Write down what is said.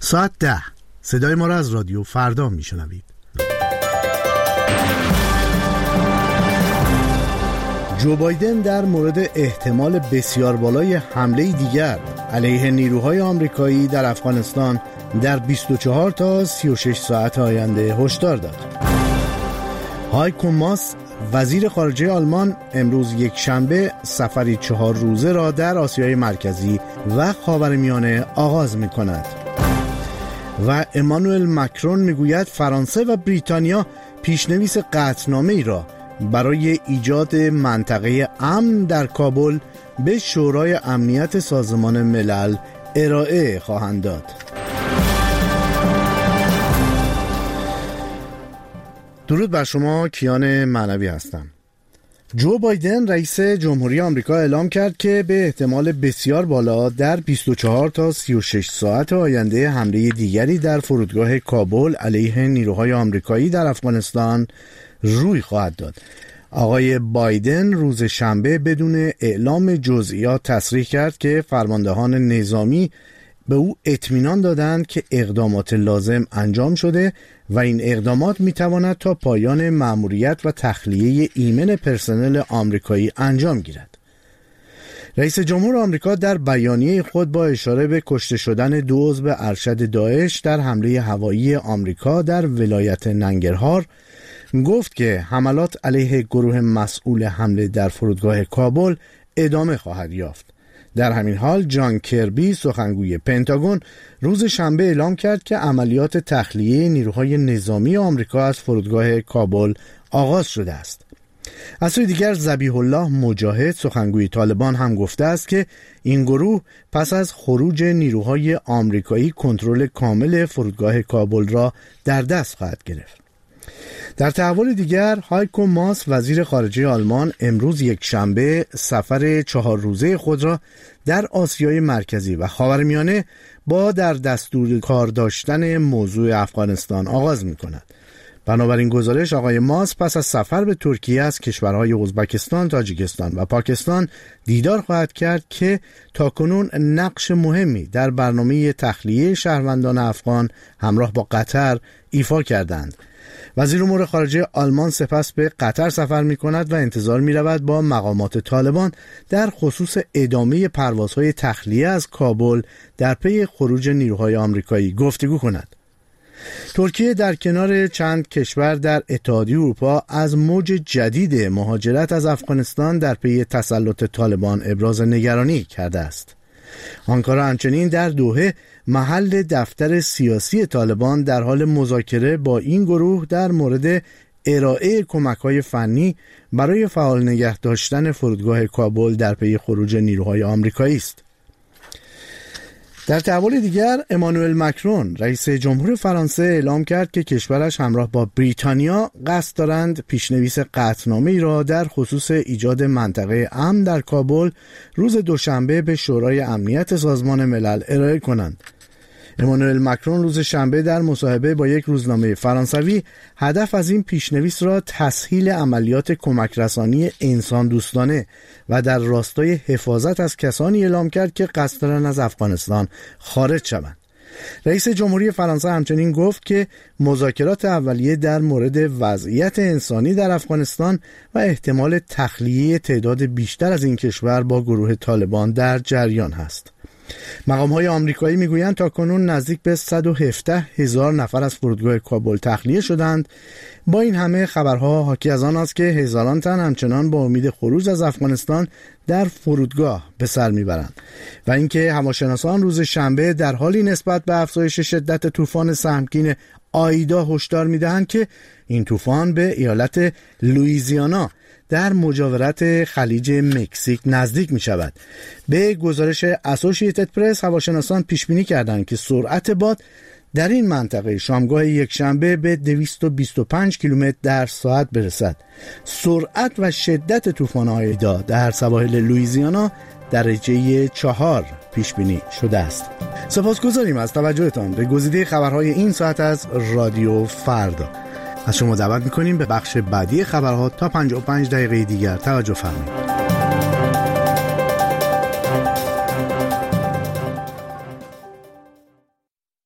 ساعت 10 صدای ما را از رادیو فردا میشنوید. جو بایدن در مورد احتمال بسیار بالای حمله دیگر علیه نیروهای آمریکایی در افغانستان در 24 تا 36 ساعت آینده هشدار داد. هایکو ماس وزیر خارجه آلمان امروز یک شنبه سفری 4 روزه را در آسیای مرکزی و خاورمیانه آغاز می کند. و امانوئل مکرون میگوید فرانسه و بریتانیا پیشنویس قطعنامه ای را برای ایجاد منطقه امن در کابل به شورای امنیت سازمان ملل ارائه خواهند داد. درود بر شما، کیان معنوی هستم. جو بایدن رئیس جمهوری آمریکا اعلام کرد که به احتمال بسیار بالا در 24 تا 36 ساعت آینده حمله دیگری در فرودگاه کابل علیه نیروهای آمریکایی در افغانستان روی خواهد داد. آقای بایدن روز شنبه بدون اعلام جزئیات تصریح کرد که فرماندهان نظامی به او اطمینان دادند که اقدامات لازم انجام شده و این اقدامات میتواند تا پایان مأموریت و تخلیه ایمن پرسنل آمریکایی انجام گیرد. رئیس جمهور آمریکا در بیانیه خود با اشاره به کشته شدن 2 عضو ارشد داعش در حمله هوایی آمریکا در ولایت ننگرهار گفت که حملات علیه گروه مسئول حمله در فرودگاه کابل ادامه خواهد یافت. در همین حال جان کربی سخنگوی پنتاگون روز شنبه اعلام کرد که عملیات تخلیه نیروهای نظامی آمریکا از فرودگاه کابل آغاز شده است. از سوی دیگر ذبیح الله مجاهد سخنگوی طالبان هم گفته است که این گروه پس از خروج نیروهای آمریکایی کنترل کامل فرودگاه کابل را در دست خواهد گرفت. در تحول دیگر هایکو ماس وزیر خارجه آلمان امروز یک شنبه سفر 4 روزه خود را در آسیای مرکزی و خاورمیانه با در دستور کار داشتن موضوع افغانستان آغاز می کند. بنابراین گزارش آقای ماس پس از سفر به ترکیه از کشورهای ازبکستان، تاجیکستان و پاکستان دیدار خواهد کرد که تاکنون نقش مهمی در برنامه تخلیه شهروندان افغان همراه با قطر ایفا کردند. وزیر امور خارجه آلمان سپس به قطر سفر می کند و انتظار می رود با مقامات طالبان در خصوص ادامه پروازهای تخلیه از کابل در پی خروج نیروهای آمریکایی گفتگو کند. ترکیه در کنار چند کشور در اتحادیه اروپا از موج جدید مهاجرت از افغانستان در پی تسلط طالبان ابراز نگرانی کرده است. آنکارا همچنین در دوحه محل دفتر سیاسی طالبان در حال مذاکره با این گروه در مورد ارائه کمک‌های فنی برای فعال نگه داشتن فرودگاه کابل در پی خروج نیروهای آمریکایی است. در تحول دیگر امانوئل مکرون رئیس جمهور فرانسه اعلام کرد که کشورش همراه با بریتانیا قصد دارند پیشنویس قطعنامه‌ای را در خصوص ایجاد منطقه امن در کابل روز دوشنبه به شورای امنیت سازمان ملل ارائه کنند. امانوئل مکرون روز شنبه در مصاحبه با یک روزنامه فرانسوی هدف از این پیشنویس را تسهیل عملیات کمک رسانی انسان دوستانه و در راستای حفاظت از کسانی اعلام کرد که قصد دارند از افغانستان خارج شوند. رئیس جمهوری فرانسه همچنین گفت که مذاکرات اولیه در مورد وضعیت انسانی در افغانستان و احتمال تخلیه تعداد بیشتر از این کشور با گروه طالبان در جریان است. مقام‌های آمریکایی میگویند تاکنون نزدیک به 117,000 نفر از فرودگاه کابل تخلیه شدند. با این همه خبرها حاکی از آن است که هزاران تن همچنان با امید خروج از افغانستان در فرودگاه به سر میبرند و اینکه هواشناسان روز شنبه در حالی نسبت به افزایش شدت طوفان سهمگین آیدا هشدار میدهند که این طوفان به ایالت لوئیزیانا در مجاورت خلیج مکزیک نزدیک می شود. به گزارش اسوسییتد پرس هواشناسان پیش بینی کردند که سرعت باد در این منطقه شامگاه یکشنبه به 225 کیلومتر در ساعت برسد. سرعت و شدت طوفان آیدا در سواحل لوئیزیانا درجه 4 پیش بینی شده است. سپاسگزاریم از توجهتان به گزیده خبرهای این ساعت از رادیو فردا. از شما دعوت می‌کنیم به بخش بعدی خبرها تا 55 دقیقه دیگر توجه فرمایید.